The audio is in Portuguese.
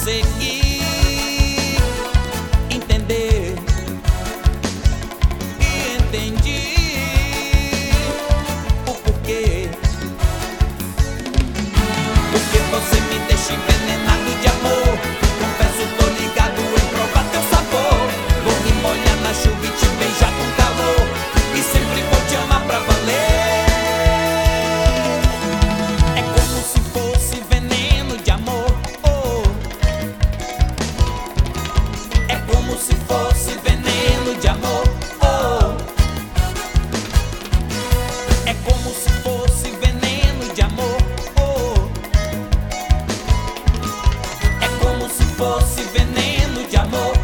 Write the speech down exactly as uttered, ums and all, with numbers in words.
consegui entender e entendi o porquê. Porque você me deixa envenenado de amor. Confesso, tô ligado em provar teu sabor. Vou me molhar na chuva e te beijar com calor. E sempre vou te amar pra valer. É como se fosse veneno de amor. Oh. É como se fosse veneno de amor. Oh. É como se fosse veneno de amor. Oh. É como se fosse veneno de amor.